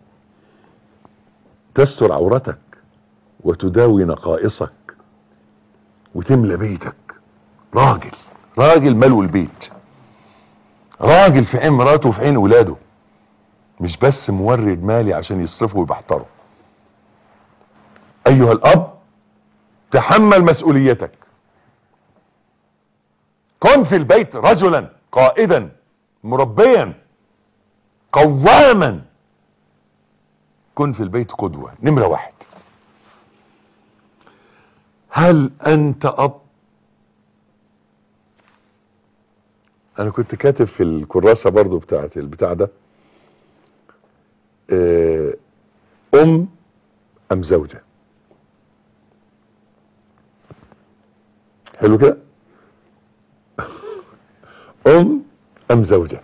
[SPEAKER 1] تستر عورتك وتداوي نقائصك وتملى بيتك، راجل ملو البيت، راجل في عين مراته وفي عين ولاده، مش بس مورد مالي عشان يصرفه ويبحتره. ايها الاب، تحمل مسؤوليتك. كن في البيت رجلا قائدا مربيا قواما. كن في البيت قدوة. نمرة 1، هل انت اب؟ انا كنت كاتب في الكراسة برضو بتاعت البتاع ده ام ام زوجة. حلو كده؟ ام ام زوجة.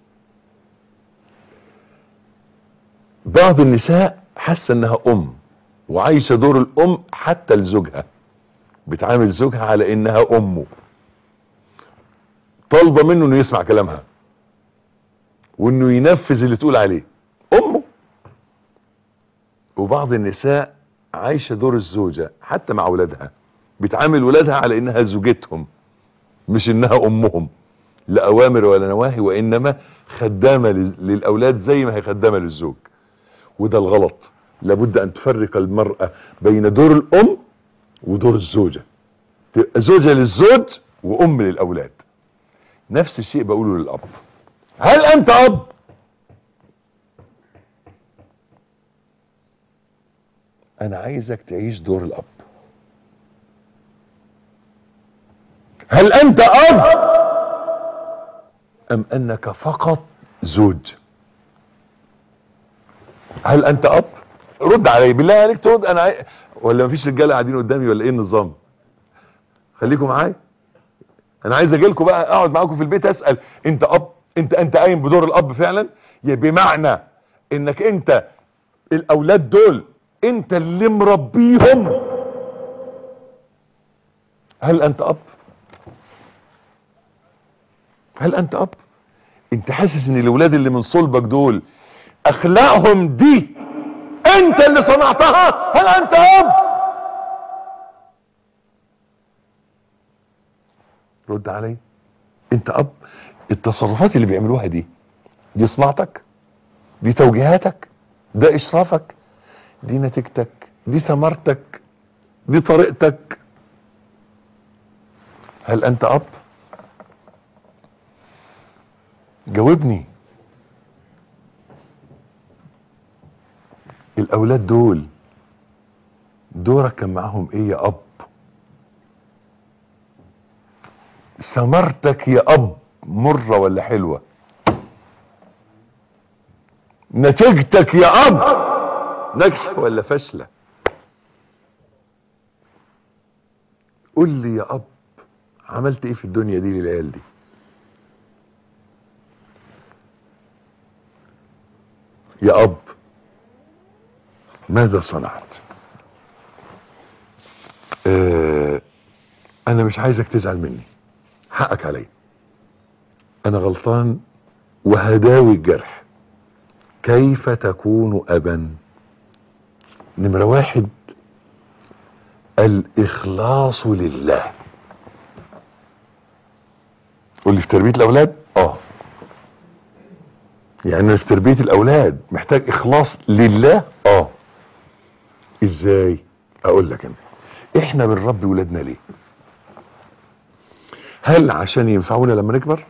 [SPEAKER 1] بعض النساء حاسه انها ام وعايشه دور الام حتى لزوجها، بتعامل زوجها على انها امه، طالبه منه انه يسمع كلامها وانه ينفذ اللي تقول عليه، امه. وبعض النساء عايشه دور الزوجه حتى مع اولادها، بتعامل ولادها على انها زوجتهم مش انها امهم، لا اوامر ولا نواهي، وانما خدامه للاولاد زي ما هي خدامه للزوج. وده الغلط. لابد ان تفرق المرأة بين دور الام ودور الزوجة. تبقى زوجة للزوج وام للاولاد. نفس الشيء بقوله للاب. هل انت اب؟ انا عايزك تعيش دور الاب. هل انت اب ام انك فقط زوج؟ هل انت اب؟ رد علي بالله عليك، ترد. ولا مفيش رجاله قاعدين قدامي ولا ايه النظام؟ خليكم معايا. انا عايز اجي لكم بقى، اقعد معاكم في البيت اسال انت اب؟ انت قايم بدور الاب فعلا؟ بمعنى انك انت الاولاد دول انت اللي مربيهم. هل انت اب؟ هل انت اب؟ انت حاسس ان الاولاد اللي من صلبك دول اخلاقهم دي انت اللي صنعتها؟ هل انت اب؟ رد علي. انت اب؟ التصرفات اللي بيعملوها دي صناعتك، دي توجيهاتك، ده اشرافك، دي نتيجتك، دي ثمرتك، دي طريقتك. هل انت اب؟ جاوبني. الاولاد دول دورك كان معاهم ايه يا اب؟ ثمرتك يا اب مرة ولا حلوة؟ نتيجتك يا اب ناجحة ولا فاشلة؟ قول لي يا اب، عملت ايه في الدنيا دي للعيال دي؟ يا اب ماذا صنعت؟ انا مش عايزك تزعل مني، حقك علي، انا غلطان وهداوي الجرح. كيف تكون ابا؟ نمرة واحد، الاخلاص لله. قول لي في تربية الاولاد؟ يعني في تربية الاولاد محتاج اخلاص لله. ازاي؟ اقول لك انا. احنا بنربي ولادنا ليه؟ هل عشان ينفعونا لما نكبر؟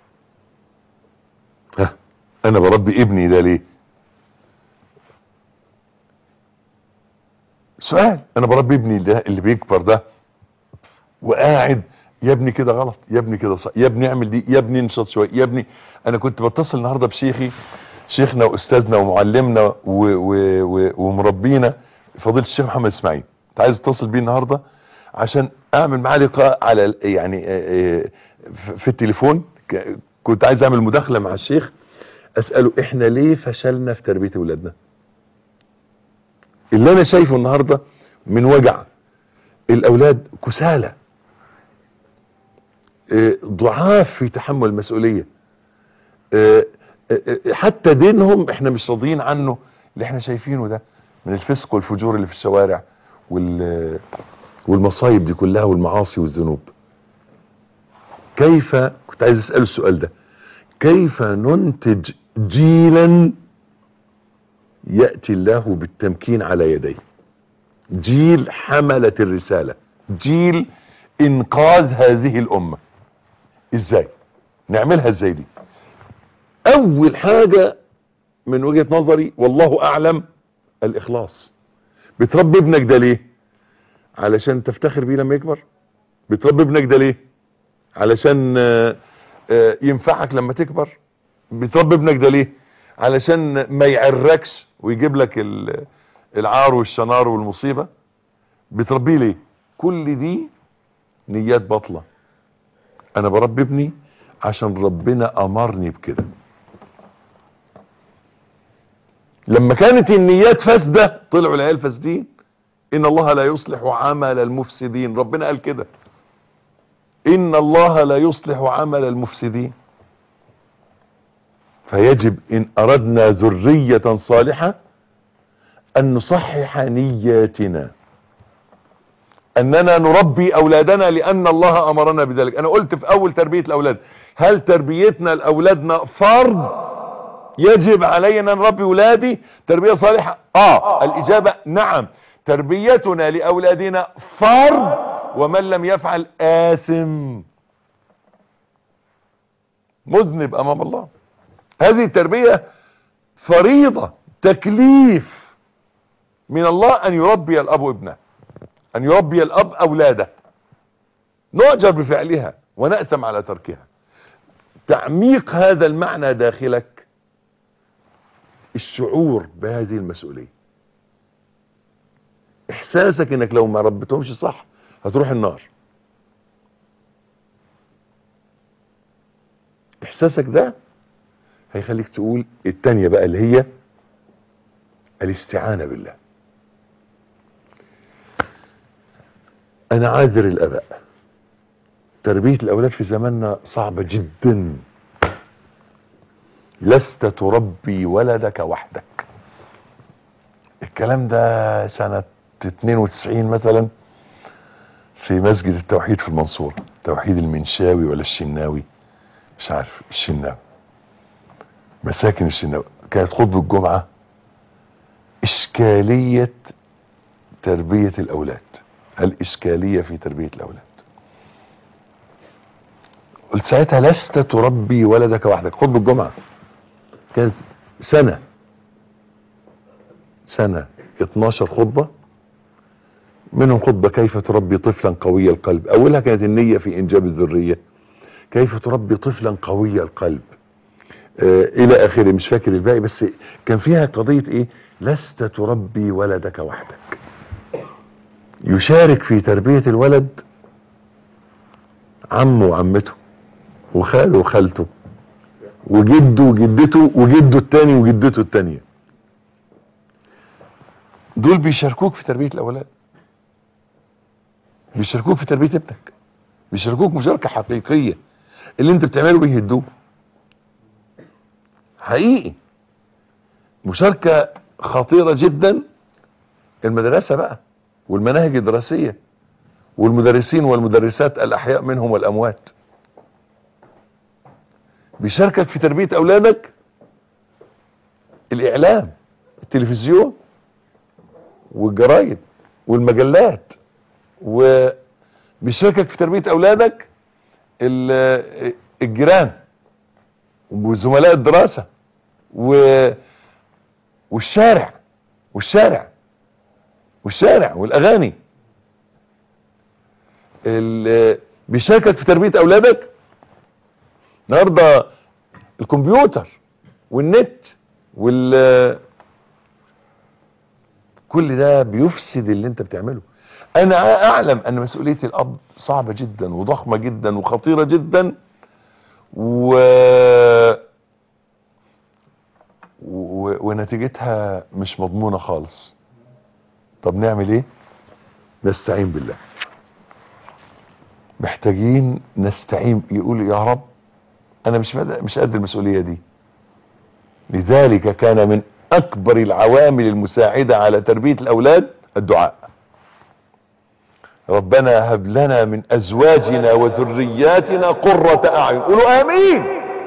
[SPEAKER 1] انا بربي ابني ده ليه؟ سؤال. انا بربي ابني ده اللي بيكبر ده وقاعد، يا ابني كده غلط، يا ابني كده صح، يا ابني اعمل دي، يا ابني انشط شويه، يا ابني. انا كنت بتصل النهارده بشيخي، شيخنا واستاذنا ومعلمنا ومربينا فضيله الشيخ محمد اسماعيل. كنت عايز اتصل بيه النهارده عشان اعمل معاه لقاء على يعني في التليفون. كنت عايز اعمل مداخله مع الشيخ اساله احنا ليه فشلنا في تربيه اولادنا. اللي انا شايفه النهارده من وجع الاولاد كسالى، ضعاف في تحمل المسؤوليه، حتى دينهم احنا مش راضيين عنه. اللي احنا شايفينه ده من الفسق والفجور اللي في الشوارع والمصايب دي كلها والمعاصي والذنوب. كيف، كنت عايز اسأله السؤال ده، كيف ننتج جيلا يأتي الله بالتمكين على يديه؟ جيل حملة الرسالة، جيل انقاذ هذه الامة. ازاي نعملها؟ ازاي دي؟ اول حاجة من وجهة نظري والله اعلم الاخلاص. بتربي ابنك ده ليه؟ علشان تفتخر بيه لما يكبر؟ بتربي ابنك ده ليه؟ علشان ينفعك لما تكبر؟ بتربي ابنك ده ليه؟ علشان ما يعركش ويجيب لك العار والشنار والمصيبة؟ بتربيه ليه؟ كل دي نيات باطلة. انا بربي ابني عشان ربنا امرني بكده. لما كانت النيات فاسدة طلعوا العيال فاسدين. ان الله لا يصلح عمل المفسدين، ربنا قال كده، ان الله لا يصلح عمل المفسدين. فيجب ان اردنا ذرية صالحة ان نصحح نياتنا، اننا نربي اولادنا لان الله امرنا بذلك. انا قلت في اول تربية الاولاد، هل تربيتنا لاولادنا فرض يجب علينا نربي ولادي تربية صالحة؟ الاجابة نعم. تربيتنا لاولادنا فرض، ومن لم يفعل آثم مذنب امام الله. هذه التربية فريضة، تكليف من الله ان يربي الاب ابنه، ان يربي الاب اولاده. نؤجر بفعلها ونأثم على تركها. تعميق هذا المعنى داخلك الشعور بهذه المسؤولية، احساسك انك لو ما ربيتهمش صح هتروح النار. احساسك ده هيخليك تقول التانية بقى اللي هي الاستعانة بالله. انا عاذر الاباء، تربية الاولاد في زماننا صعبة جدا. لست تربي ولدك وحدك. الكلام ده سنة 92 مثلا في مسجد التوحيد في المنصورة، توحيد المنشاوي ولا الشناوي، مش عارف، الشناوي، مساكن الشناوي. كانت خطبة الجمعة إشكالية تربية الأولاد، الإشكالية في تربية الأولاد. قلت ساعتها لست تربي ولدك وحدك. خطبة الجمعة كانت سنة 12 خطبة، منهم خطبة كيف تربي طفلا قوي القلب. أولها كانت النية في إنجاب الذرية، كيف تربي طفلا قوي القلب، الى اخره. مش فاكر الباقي، بس كان فيها قضية ايه؟ لست تربي ولدك وحدك. يشارك في تربية الولد عمه وعمته وخاله وخالته وجده وجدته وجده التاني وجدته التانية. دول بيشاركوك في تربية الاولاد، بيشاركوك في تربية ابنك، بيشاركوك مشاركة حقيقية. اللي انت بتعمله بيهدوه حقيقي، مشاركة خطيرة جدا. المدرسة بقى والمناهج الدراسية والمدرسين والمدرسات الأحياء منهم والأموات، بيشاركك في تربية أولادك الإعلام، التلفزيون والجرايد والمجلات، وبيشاركك في تربية أولادك الجيران وزملاء الدراسة والشارع والشارع والشارع والأغاني. بيشاركك في تربية أولادك النهارده الكمبيوتر والنت كل ده بيفسد اللي انت بتعمله. انا اعلم ان مسؤولية الاب صعبة جدا وضخمة جدا وخطيرة جدا ونتيجتها مش مضمونة خالص. طب نعمل ايه؟ نستعين بالله. محتاجين نستعين، يقول يا رب انا مش قد المسؤولية دي. لذلك كان من اكبر العوامل المساعدة على تربية الاولاد الدعاء. ربنا هب لنا من ازواجنا وذرياتنا قرة اعين. قولوا امين.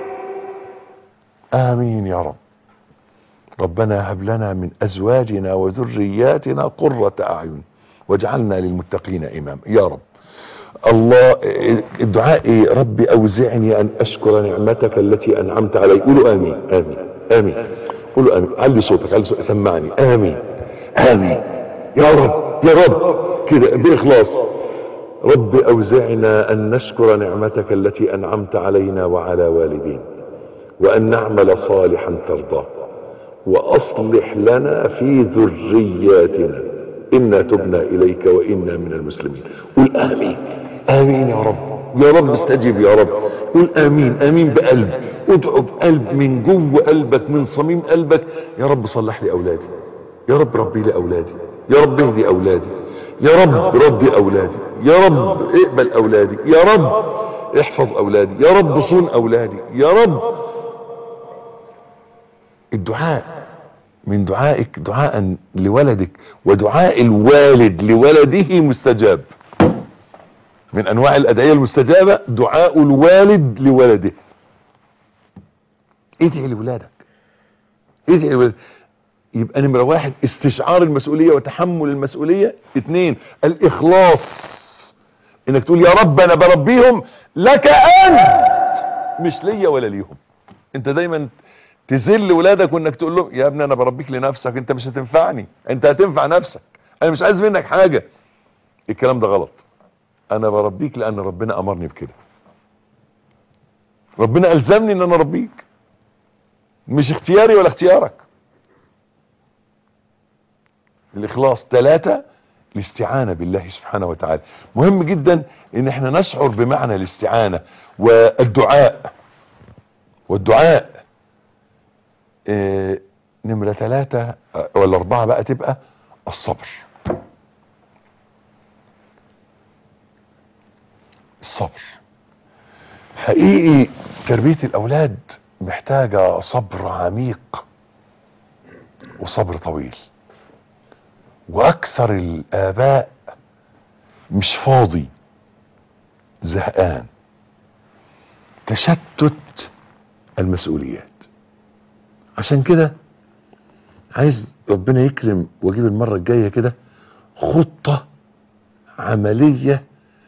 [SPEAKER 1] امين يا رب. ربنا هب لنا من ازواجنا وذرياتنا قرة اعين واجعلنا للمتقين اماما يا رب. الله. الدعاء ايه؟ ربي اوزعني ان اشكر نعمتك التي انعمت علي. قولوا امين امين امين. قولوا امين. علي صوتك، علي صوتك، سمعني. امين امين يا رب يا رب كده باخلاص. رب اوزعنا ان نشكر نعمتك التي انعمت علينا وعلى والدينا وان نعمل صالحا ترضاه واصلح لنا في ذرياتنا انا تبنا اليك وانا من المسلمين. قل امين امين يا رب. يا رب استجب يا رب. قل امين امين بقلب، ادعو بقلب من جوه قلبك من صميم قلبك. يا رب صلح لي اولادي، يا رب ربي لي اولادي، يا رب اهدي اولادي، يا رب ردي اولادي، يا رب اقبل اولادي، يا رب احفظ اولادي، يا رب صون اولادي، يا رب. الدعاء من دعائك دعاء لولدك، ودعاء الوالد لولده مستجاب. من انواع الادعية المستجابة دعاء الوالد لولده. ادعي لولادك، ادعي لولادك. يبقى نمرة واحد استشعار المسؤولية وتحمل المسؤولية. 2 الاخلاص، انك تقول يا رب انا بربيهم لك انت مش ليا ولا ليهم. انت دايما تذل ولادك وانك تقول لهم يا ابني انا بربيك لنفسك، انت مش هتنفعني، انت هتنفع نفسك، انا مش عايز منك حاجة. الكلام ده غلط. انا بربيك لان ربنا امرني بكده، ربنا الزمني ان انا اربيك، مش اختياري ولا اختيارك. الاخلاص. 3 الاستعانة بالله سبحانه وتعالى. مهم جدا ان احنا نشعر بمعنى الاستعانة والدعاء. نمرة 3 ولا 4 بقى تبقى الصبر. الصبر. حقيقي تربية الاولاد محتاجة صبر عميق وصبر طويل، واكثر الاباء مش فاضي، زهقان، تشتت المسؤوليات. عشان كده عايز ربنا يكرم واجيب المرة الجاية كده خطة عملية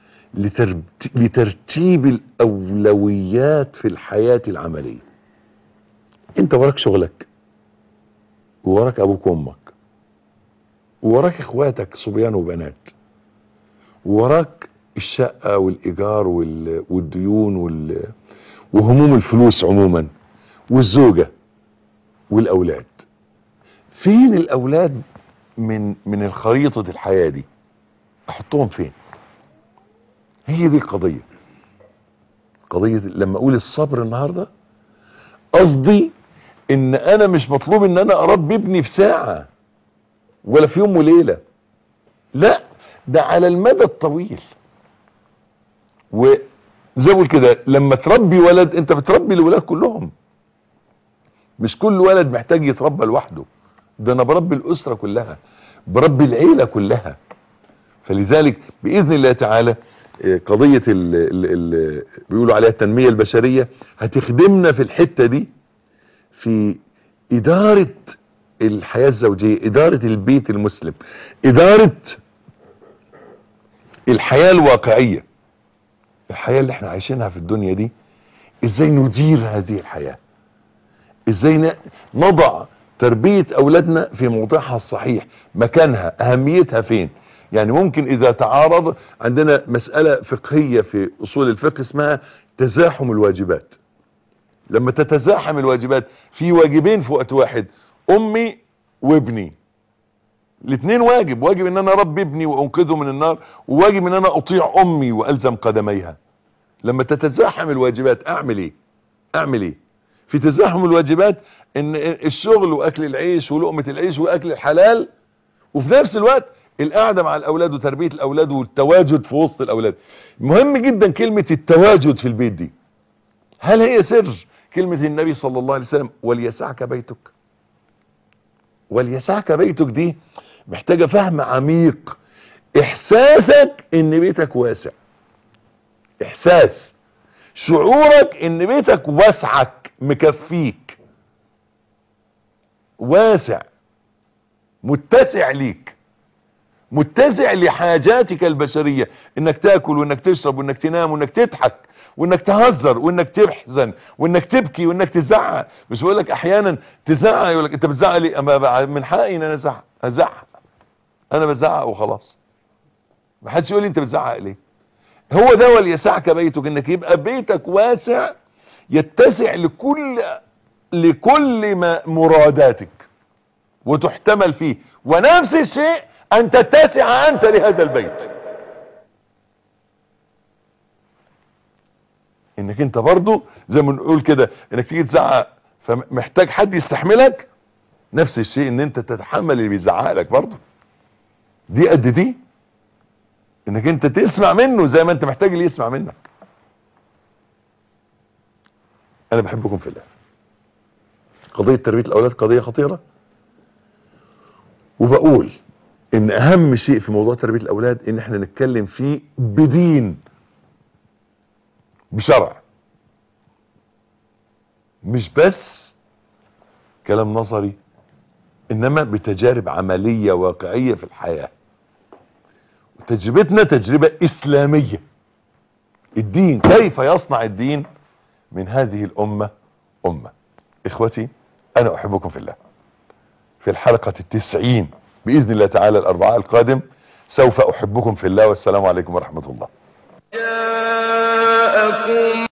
[SPEAKER 1] لترتيب الاولويات في الحياة العملية. انت وراك شغلك، ووراك ابوك وامك، ووراك اخواتك صبيان وبنات، ووراك الشقة والايجار والديون وهموم الفلوس عموما، والزوجة والاولاد. فين الاولاد من الخريطة الحياة دي؟ احطهم فين؟ هي دي القضية. قضية لما اقول الصبر النهاردة، قصدي ان انا مش مطلوب ان انا اربي ابني في ساعة ولا في يوم وليلة، لا، ده على المدى الطويل. وزي بقول كده، لما تربي ولد انت بتربي الولاد كلهم، مش كل ولد محتاج يتربى لوحده، ده انا بربي الاسرة كلها، بربي العيلة كلها. فلذلك باذن الله تعالى قضية ال بيقولوا عليها التنمية البشرية هتخدمنا في الحتة دي، في ادارة الحياة الزوجية، ادارة البيت المسلم، ادارة الحياة الواقعية، الحياة اللي احنا عايشينها في الدنيا دي. ازاي ندير هذه الحياة؟ ازاي نضع تربية اولادنا في موضعها الصحيح، مكانها، اهميتها فين؟ يعني ممكن اذا تعارض، عندنا مسألة فقهية في اصول الفقه اسمها تزاحم الواجبات. لما تتزاحم الواجبات في واجبين في وقت واحد، امي وابني، الاثنين واجب ان انا اربي ابني وانقذه من النار، وواجب ان انا اطيع امي والزم قدميها. لما تتزاحم الواجبات اعمل ايه في تزاحم الواجبات؟ ان الشغل واكل العيش ولقمة العيش واكل الحلال، وفي نفس الوقت القعدة مع الاولاد وتربية الاولاد والتواجد في وسط الاولاد. مهم جدا كلمة التواجد في البيت دي. هل هي سر كلمة النبي صلى الله عليه وسلم وليسعك بيتك؟ وليسعك بيتك دي محتاجة فهم عميق. احساسك ان بيتك واسع، احساس، شعورك ان بيتك واسعك، مكفيك، واسع، متسع ليك، متسع لحاجاتك البشرية، انك تاكل وانك تشرب وانك تنام وانك تضحك وانك تهزر وانك تحزن وانك تبكي وانك تزعق. مش بقول لك احيانا تزعق، يقول لك انت بتزعق ليه؟ من حقي ان انا ازعق، انا بزعق وخلاص، ما حدش يقول لي انت بتزعق ليه. هو ده وليسعك بيتك، انك يبقى بيتك واسع، يتسع لكل ما مراداتك وتحتمل فيه. ونفس الشيء ان تتسع انت لهذا البيت، انك انت برضو زي ما نقول كده، انك تيجي تزعق فمحتاج حد يستحملك، نفس الشيء ان انت تتحمل اللي بيزعق لك برضو، دي قد دي، انك انت تسمع منه زي ما انت محتاج اللي يسمع منك. انا بحبكم في الله. قضية تربية الاولاد قضية خطيرة، وبقول ان اهم شيء في موضوع تربية الاولاد ان احنا نتكلم فيه بدين، بشرع، مش بس كلام نظري، انما بتجارب عملية واقعية في الحياة. تجربتنا تجربة اسلامية. الدين، كيف يصنع الدين من هذه الامة امة. اخوتي انا احبكم في الله. في الحلقة 90 باذن الله تعالى الاربعاء القادم سوف احبكم في الله، والسلام عليكم ورحمة الله.
[SPEAKER 2] جاءكم